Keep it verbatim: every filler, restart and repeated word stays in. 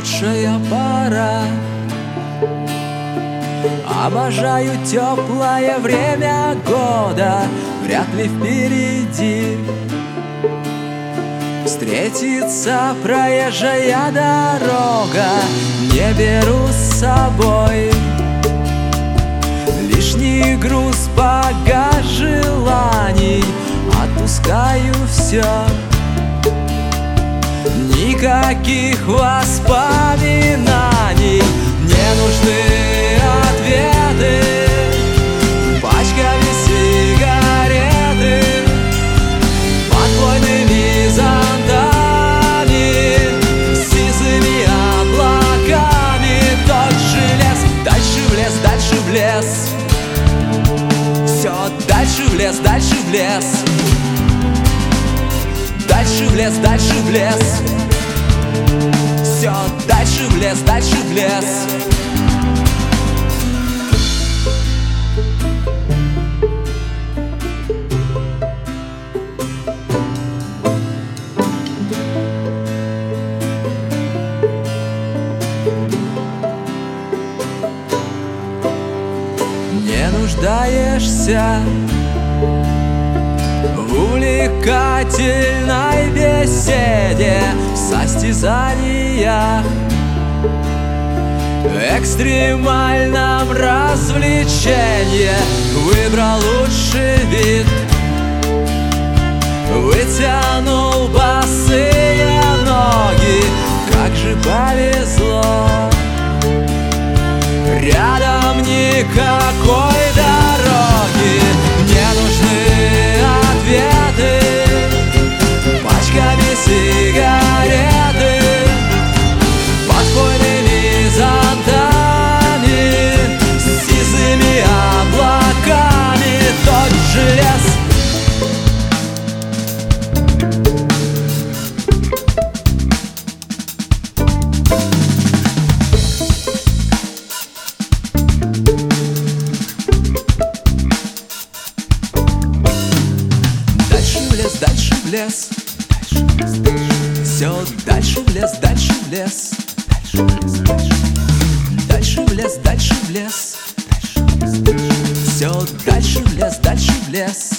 лучшая пора. Обожаю теплое время года, вряд ли впереди встретится проезжая дорога. Не беру с собой лишний груз, багаж желаний, отпускаю все. Никаких воспоминаний, не нужны ответы пачками сигареты, подвойными зонтами, сизыми облаками. Тот же лес, дальше в лес, дальше в лес, все дальше в лес, дальше в лес, дальше в лес, дальше в лес, все дальше в лес, дальше в лес. Не нуждаешься в увлекательной беседе, в состязаниях, в экстремальном развлечении. Выбрал лучший вид, вытянул босые ноги. Как же повезло, рядом никакой дороги. Мне нужны ответы пачками сигареты, подвойными зонтами, сизыми облаками. Тот же лес, дальше в лес, все дальше в лес, дальше в лес, дальше в лес, дальше в лес, все дальше в лес, дальше в лес.